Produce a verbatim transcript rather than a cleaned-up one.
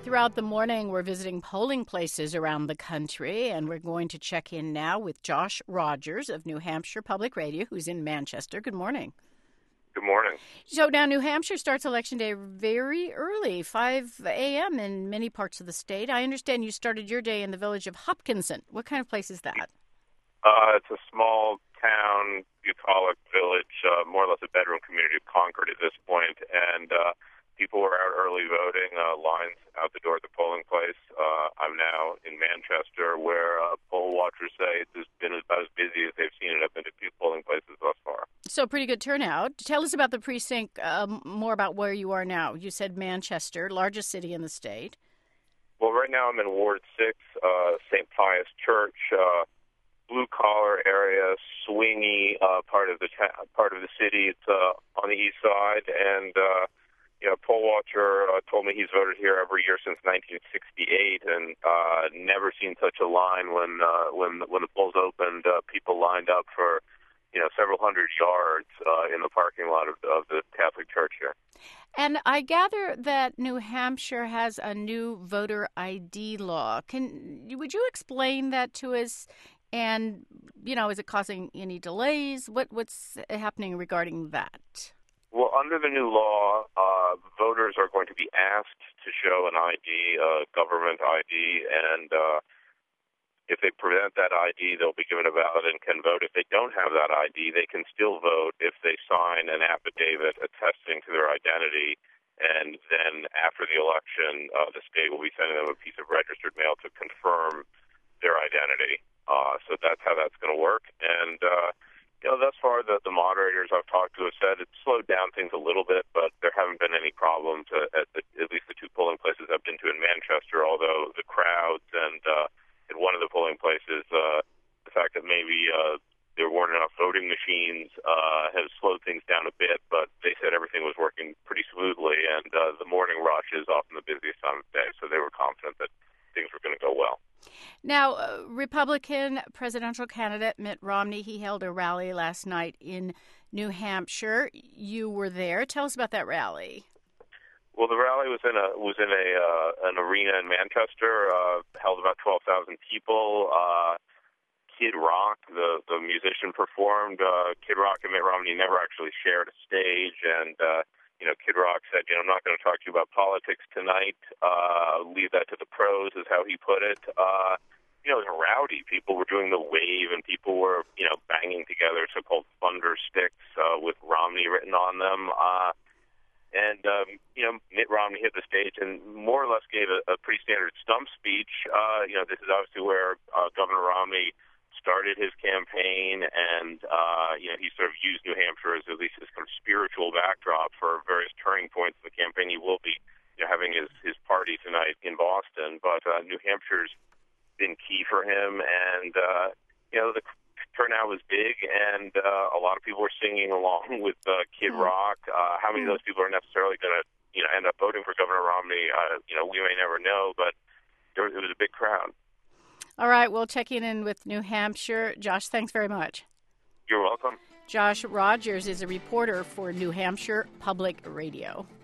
Throughout the morning, we're visiting polling places around the country, and we're going to check in now with Josh Rogers of New Hampshire Public Radio, who's in Manchester. Good morning. Good morning. So now New Hampshire starts Election Day very early, five a.m. in many parts of the state. I understand you started your day in the village of Hopkinson. What kind of place is that? Uh, it's a small town, bucolic village, uh, more or less a bedroom community of Concord at this point, and uh, people were out early voting, uh, lines out the door at the polling place. Uh, I'm now in Manchester, where uh, poll watchers say it's been about as busy as they've seen it. I've been to two polling places thus far. So pretty good turnout. Tell us about the precinct, uh, more about where you are now. You said Manchester, largest city in the state. Well, right now I'm in Ward six, uh, Saint Pius Church, uh, blue-collar area, swingy uh, part of the ta- part of the city. It's uh, on the east side, and uh, you know, a poll watcher uh, told me he's voted here every year since nineteen sixty-eight, and uh, never seen such a line when uh, when when the polls opened. Uh, people lined up for you know several hundred yards uh, in the parking lot of, of the Catholic Church here. And I gather that New Hampshire has a new voter I D law. Can would you explain that to us? And, you know, is it causing any delays? What What's happening regarding that? Well, under the new law, uh, voters are going to be asked to show an I D, a government I D, and uh, if they present that I D, they'll be given a ballot and can vote. If they don't have that I D, they can still vote if they sign an affidavit attesting to their identity. And then after the election, uh, the state will be sending them a piece of registered mail to confirm their identity. Uh, so that's how that's going to work. And, uh, you know, thus far, the, the moderators I've talked to have said it's slowed down things a little bit, but there haven't been any problems at, at, the, at least the two polling places I've been to in Manchester, although the crowds and uh, at one of the polling places, uh, the fact that maybe uh, there weren't enough voting machines uh, has slowed things down a bit, but they said everything was working pretty smoothly, and uh, the morning rush is often the busiest time of the day, so they were confident that things were going to go well. Now, uh, Republican presidential candidate Mitt Romney, he held a rally last night in New Hampshire. You were there. Tell us about that rally. Well, the rally was in a was in a uh, an arena in Manchester, uh, held about twelve thousand people. Uh, Kid Rock, the the musician, performed. Uh, Kid Rock and Mitt Romney never actually shared a stage, and uh, you know, Kid Rock said, you know, I'm not going to talk to you about politics tonight. Uh, leave that to the pros, is how he put it. Uh, you know, it was rowdy. People were doing the wave, and people were, you know, banging together so-called thunder sticks uh, with Romney written on them. Uh, and, um, you know, Mitt Romney hit the stage and more or less gave a, a pretty standard stump speech. Uh, you know, this is obviously where uh, Governor Romney started his campaign, and uh, you know he sort of used New Hampshire as at least his kind of spiritual backdrop for various turning points in the campaign. He will be you know, having his, his party tonight in Boston, but uh, New Hampshire's been key for him, and uh, you know the turnout was big, and uh, a lot of people were singing along with uh, Kid mm. Rock. Uh, how many mm. of those people are necessarily going to you know end up voting for Governor Romney? Uh, you know we may never know, but there, it was a big crowd. All right, we'll check in with New Hampshire. Josh, thanks very much. You're welcome. Josh Rogers is a reporter for New Hampshire Public Radio.